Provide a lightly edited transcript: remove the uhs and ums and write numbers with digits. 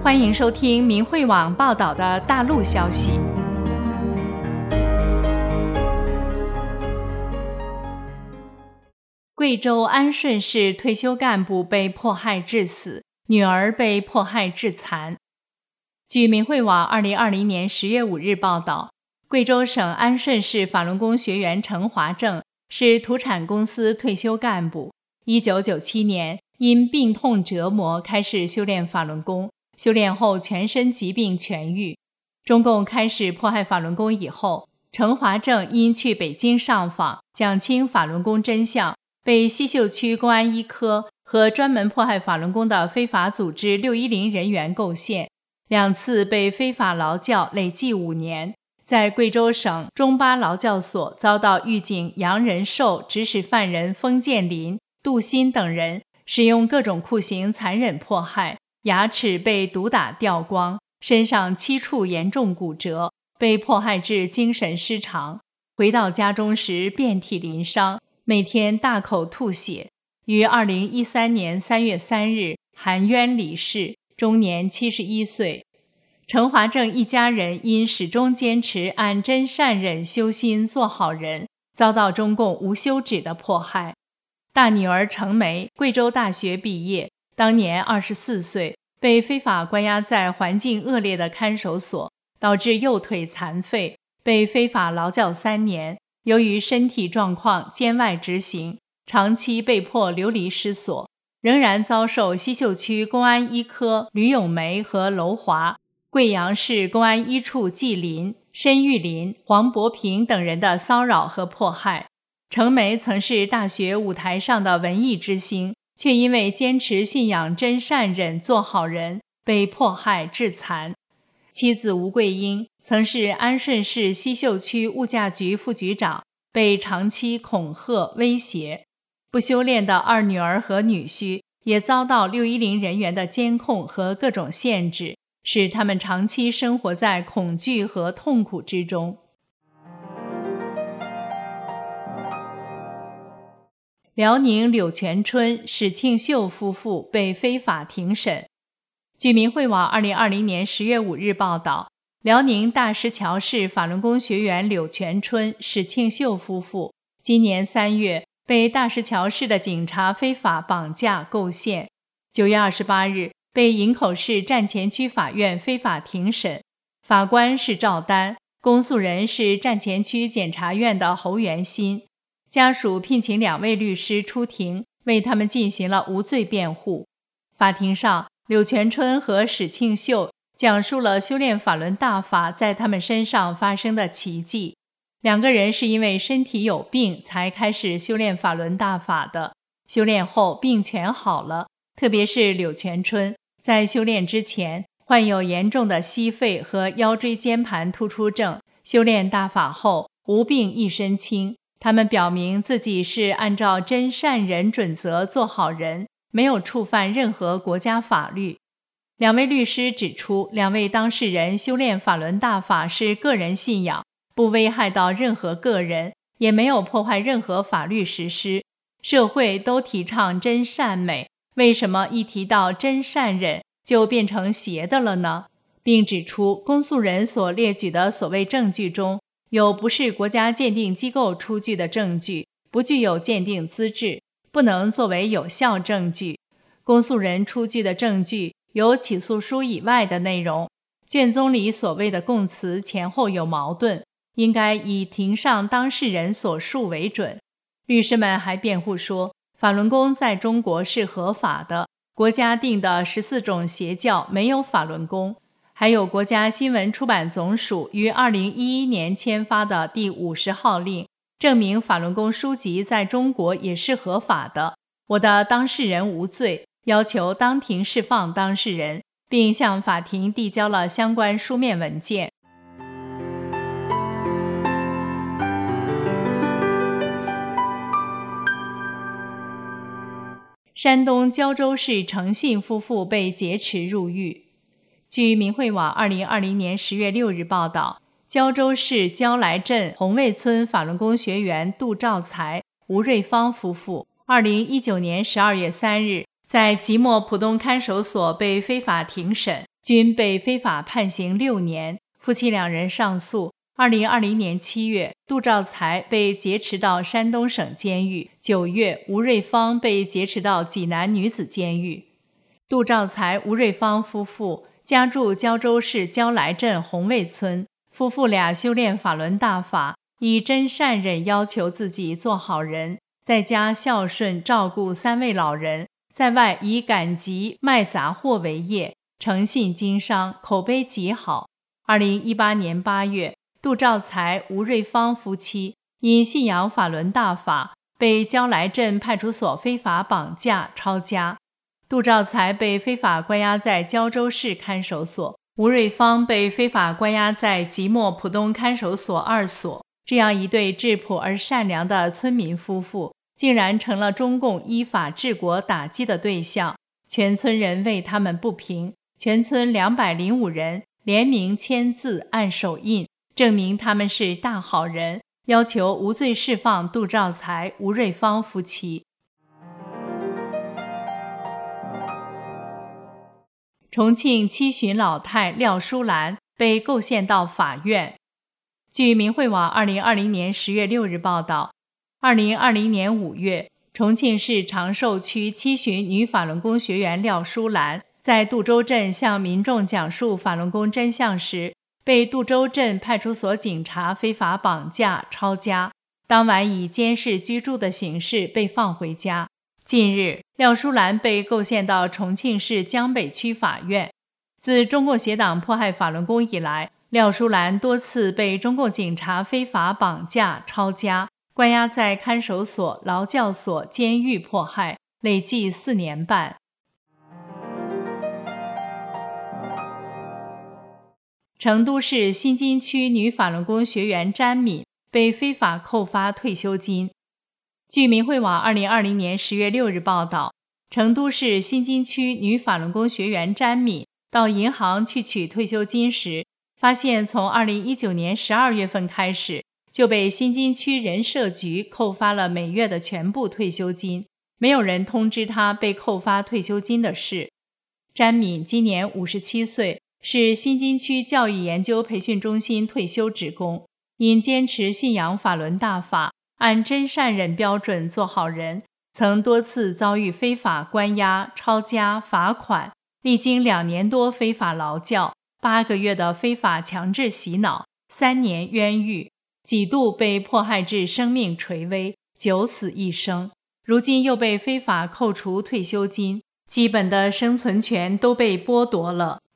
欢迎收听明慧网报道的大陆消息。贵州安顺市退休干部被迫害致死，女儿被迫害致残。据明慧网2020年10月5日报道，贵州省安顺市法轮功学员陈华正是土产公司退休干部，1997年因病痛折磨开始修炼法轮功，修炼后全身疾病痊愈。中共开始迫害法轮功以后，陈华正因去北京上访讲清法轮功真相，被西秀区公安一科和专门迫害法轮功的非法组织610人员构陷，2次被非法劳教，累计5年，在贵州省中巴劳教所遭到狱警杨仁寿指使犯人封建林、杜鑫等人使用各种酷刑残忍迫害，牙齿被毒打掉光，身上7处严重骨折，被迫害至精神失常。回到家中时遍体鳞伤，每天大口吐血。于2013年3月3日含冤离世，终年71岁。陈华正一家人因始终坚持按真善忍修心做好人，遭到中共无休止的迫害。大女儿程梅贵州大学毕业，当年24岁，被非法关押在环境恶劣的看守所，导致右腿残废，被非法劳教3年。由于身体状况监外执行，长期被迫流离失所，仍然遭受西秀区公安一科吕永梅和娄华、贵阳市公安一处纪林、申玉林、黄伯平等人的骚扰和迫害。程梅曾是大学舞台上的文艺之星，却因为坚持信仰真善忍做好人，被迫害致残。妻子吴桂英曾是安顺市西秀区物价局副局长，被长期恐吓威胁。不修炼的2女儿和女婿也遭到610人员的监控和各种限制，使他们长期生活在恐惧和痛苦之中。辽宁柳泉村史庆秀夫妇被非法庭审。据明慧网2020年10月5日报道，辽宁大石桥市法轮功学员柳泉村史庆秀夫妇今年3月被大石桥市的警察非法绑架构陷，9月28日被营口市站前区法院非法庭审，法官是赵丹，公诉人是站前区检察院的侯元新。家属聘请2位律师出庭，为他们进行了无罪辩护。法庭上，柳泉春和史庆秀讲述了修炼法轮大法在他们身上发生的奇迹。2个人是因为身体有病才开始修炼法轮大法的，修炼后病全好了，特别是柳泉春，在修炼之前患有严重的膝肺和腰椎间盘突出症，修炼大法后无病一身轻。他们表明自己是按照真善忍准则做好人，没有触犯任何国家法律。2位律师指出，2位当事人修炼法轮大法是个人信仰，不危害到任何个人，也没有破坏任何法律实施。社会都提倡真善美，为什么一提到真善忍就变成邪的了呢？并指出，公诉人所列举的所谓证据中，有不是国家鉴定机构出具的证据，不具有鉴定资质，不能作为有效证据。公诉人出具的证据有起诉书以外的内容，卷宗里所谓的供词前后有矛盾，应该以庭上当事人所述为准。律师们还辩护说，法轮功在中国是合法的，国家定的14种邪教没有法轮功。还有国家新闻出版总署于2011年签发的第50号令，证明法轮功书籍在中国也是合法的。我的当事人无罪，要求当庭释放当事人，并向法庭递交了相关书面文件。山东胶州市诚信夫妇被劫持入狱。据明慧网2020年10月6日报道，胶州市胶来镇红卫村法轮功学员杜兆才、吴瑞芳夫妇2019年12月3日在即墨浦东看守所被非法庭审， 均被非法判刑6年。夫妻2人上诉。2020年7月，杜兆才被劫持到山东省监狱；9月，吴瑞芳被劫持到济南女子监狱。杜兆才、吴瑞芳夫妇家住胶州市胶来镇红卫村，夫妇俩修炼法轮大法，以真善忍要求自己做好人，在家孝顺照顾3位老人，在外以赶集卖杂货为业，诚信经商，口碑极好。2018年8月，杜兆才、吴瑞芳夫妻因信仰法轮大法，被胶来镇派出所非法绑架抄家。杜兆才被非法关押在胶州市看守所，吴瑞芳被非法关押在即墨浦东看守所2所。这样一对质朴而善良的村民夫妇，竟然成了中共依法治国打击的对象，全村人为他们不平，全村205人联名签字按手印，证明他们是大好人，要求无罪释放杜兆才、吴瑞芳夫妻。重庆七旬老太廖淑兰被构陷到法院。据明慧网2020年10月6日报道，2020年5月，重庆市长寿区七旬女法轮功学员廖淑兰在杜州镇向民众讲述法轮功真相时，被杜州镇派出所警察非法绑架抄家，当晚以监视居住的形式被放回家。近日，廖淑兰被构陷到重庆市江北区法院。自中共协党迫害法轮功以来，廖淑兰多次被中共警察非法绑架抄家，关押在看守所、劳教所、监狱迫害，累计4年半。成都市新津区女法轮功学员詹敏被非法扣发退休金。据明慧网2020年10月6日报道，成都市新津区女法轮功学员詹敏到银行去取退休金时，发现从2019年12月份开始就被新津区人社局扣发了每月的全部退休金，没有人通知她被扣发退休金的事。詹敏今年57岁，是新津区教育研究培训中心退休职工，因坚持信仰法轮大法，按真善忍标准做好人，曾多次遭遇非法关押、抄家、罚款，历经2年多非法劳教、8个月的非法强制洗脑、3年冤狱，几度被迫害至生命垂危，九死一生。如今又被非法扣除退休金，基本的生存权都被剥夺了。